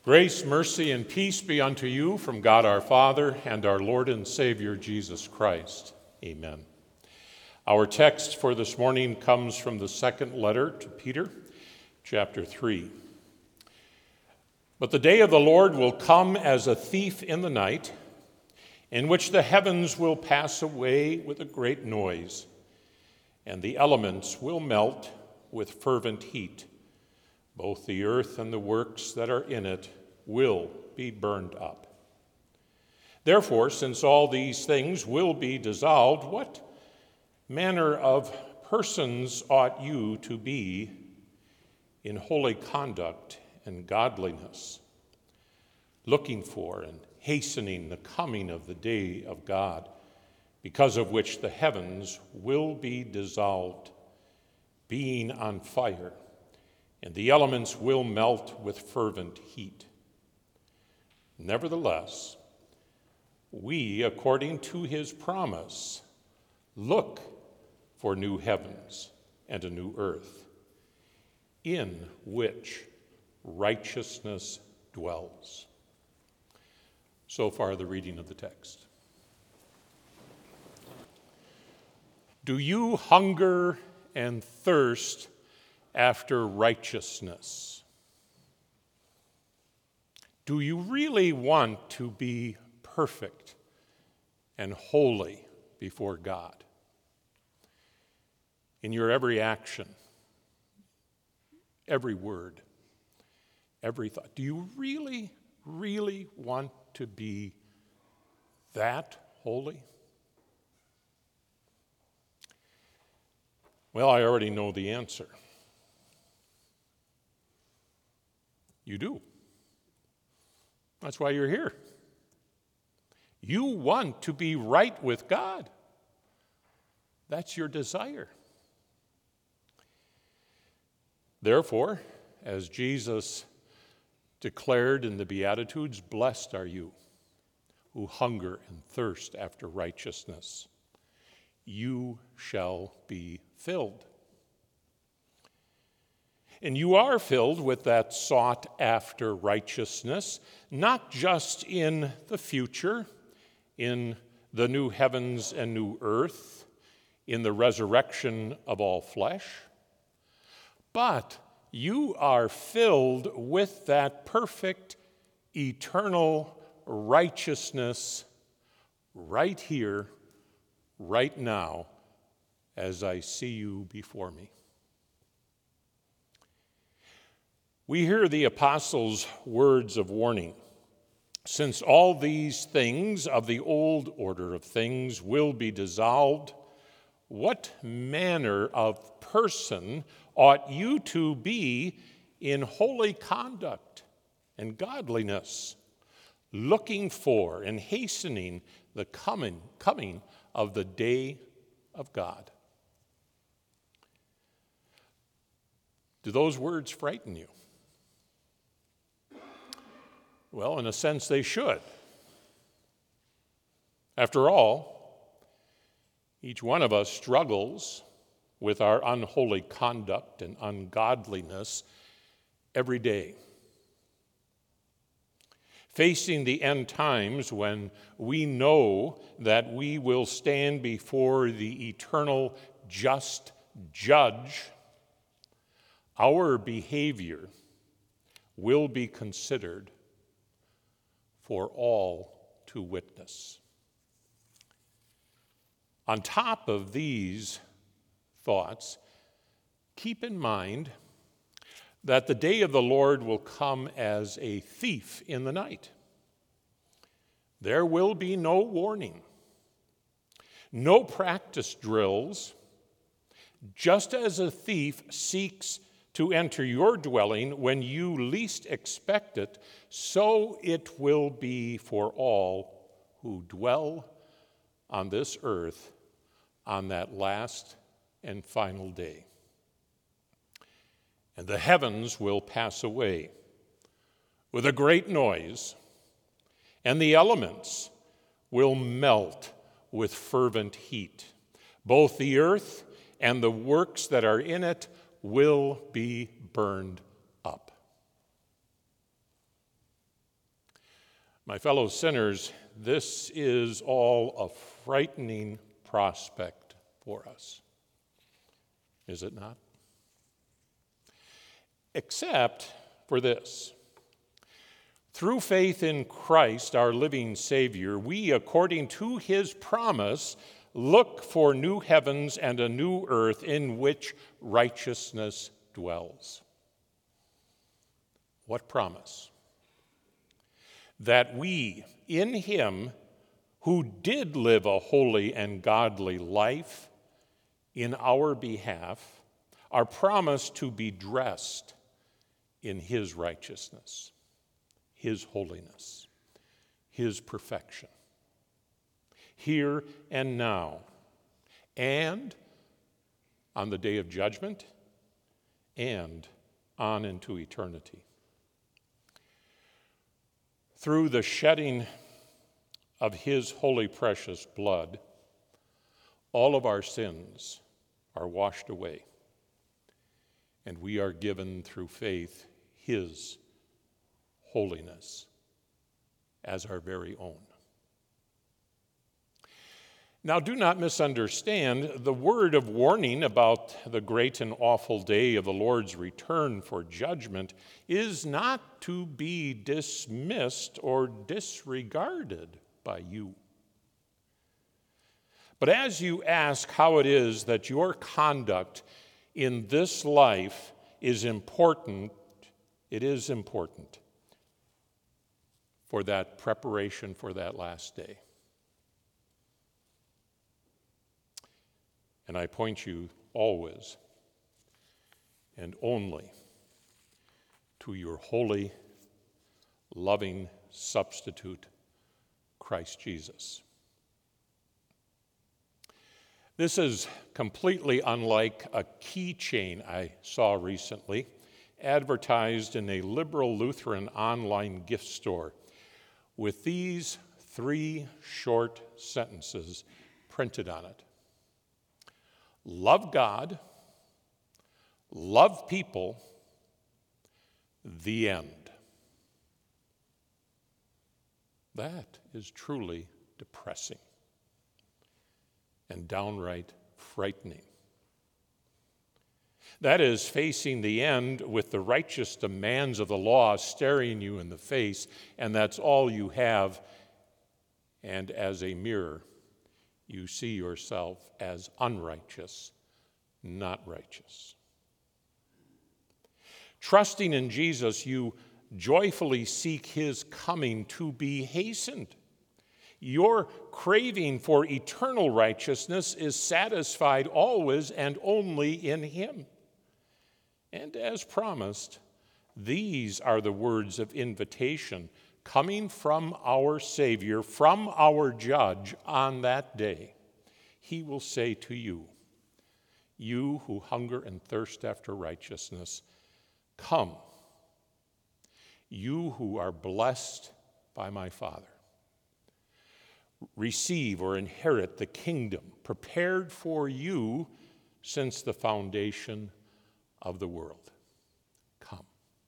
Grace, mercy, and peace be unto you from God our Father and our Lord and Savior Jesus Christ. Amen. Our text for this morning comes from the second letter to Peter, chapter 3. But the day of the Lord will come as a thief in the night, in which the heavens will pass away with a great noise, and the elements will melt with fervent heat. Both the earth and the works that are in it will be burned up. Therefore, since all these things will be dissolved, what manner of persons ought you to be in holy conduct and godliness, looking for and hastening the coming of the day of God, because of which the heavens will be dissolved, being on fire, and the elements will melt with fervent heat. Nevertheless, we, according to his promise, look for new heavens and a new earth, in which righteousness dwells. So far, the reading of the text. Do you hunger and thirst after righteousness? Do you really want to be perfect and holy before God? In your every action, every word, every thought, do you really, really want to be that holy? Well, I already know the answer. You do. That's why you're here. You want to be right with God. That's your desire. Therefore, as Jesus declared in the Beatitudes, blessed are you who hunger and thirst after righteousness. You shall be filled. And you are filled with that sought after righteousness, not just in the future, in the new heavens and new earth, in the resurrection of all flesh, but you are filled with that perfect, eternal righteousness right here, right now, as I see you before me. We hear the apostles' words of warning. Since all these things of the old order of things will be dissolved, what manner of person ought you to be in holy conduct and godliness, looking for and hastening the coming of the day of God? Do those words frighten you? Well, in a sense, they should. After all, each one of us struggles with our unholy conduct and ungodliness every day. Facing the end times when we know that we will stand before the eternal just judge, our behavior will be considered for all to witness. On top of these thoughts, keep in mind that the day of the Lord will come as a thief in the night. There will be no warning, no practice drills. Just as a thief seeks to enter your dwelling when you least expect it, so it will be for all who dwell on this earth on that last and final day. And the heavens will pass away with a great noise, and the elements will melt with fervent heat. Both the earth and the works that are in it will be burned up. My fellow sinners, this is all a frightening prospect for us, is it not? Except for this. Through faith in Christ, our living Savior, we, according to his promise, look for new heavens and a new earth in which righteousness dwells. What promise? That we, in him, who did live a holy and godly life in our behalf, are promised to be dressed in his righteousness, his holiness, his perfection, here and now, and on the day of judgment, and on into eternity. Through the shedding of his holy precious blood, all of our sins are washed away, and we are given through faith his holiness as our very own. Now, do not misunderstand. The word of warning about the great and awful day of the Lord's return for judgment is not to be dismissed or disregarded by you. But as you ask how it is that your conduct in this life is important, it is important for that preparation for that last day. And I point you always and only to your holy, loving substitute, Christ Jesus. This is completely unlike a keychain I saw recently, advertised in a liberal Lutheran online gift store, with these 3 short sentences printed on it. Love God, love people, the end. That is truly depressing and downright frightening. That is facing the end with the righteous demands of the law staring you in the face, and that's all you have, and as a mirror, you see yourself as unrighteous, not righteous. Trusting in Jesus, you joyfully seek his coming to be hastened. Your craving for eternal righteousness is satisfied always and only in him. And as promised, these are the words of invitation coming from our Savior, from our Judge on that day. He will say to you, you who hunger and thirst after righteousness, come. You who are blessed by my Father, receive or inherit the kingdom prepared for you since the foundation of the world. Come.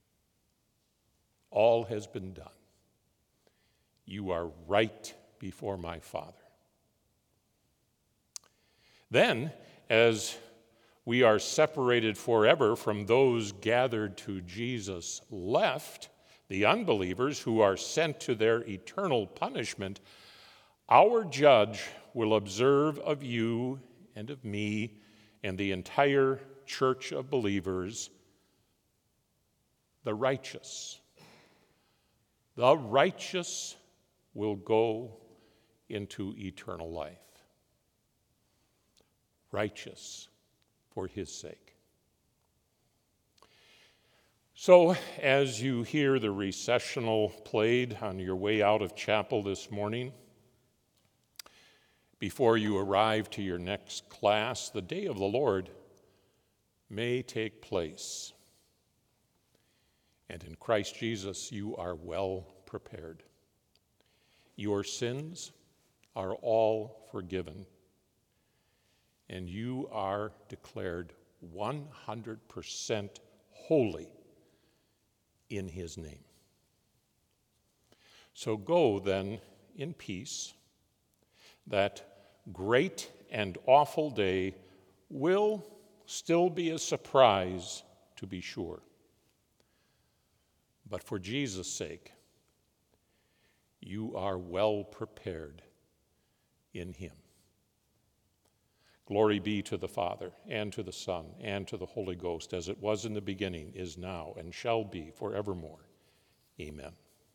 All has been done. You are right before my Father. Then, as we are separated forever from those gathered to Jesus' left, the unbelievers who are sent to their eternal punishment, our Judge will observe of you and of me and the entire church of believers the righteous. The righteous will go into eternal life. Righteous for his sake. So, as you hear the recessional played on your way out of chapel this morning, before you arrive to your next class, the day of the Lord may take place. And in Christ Jesus, you are well prepared. Your sins are all forgiven, and you are declared 100% holy in his name. So go then in peace. That great and awful day will still be a surprise, to be sure. But for Jesus' sake, you are well prepared in him. Glory be to the Father, and to the Son, and to the Holy Ghost, as it was in the beginning, is now, and shall be forevermore. Amen.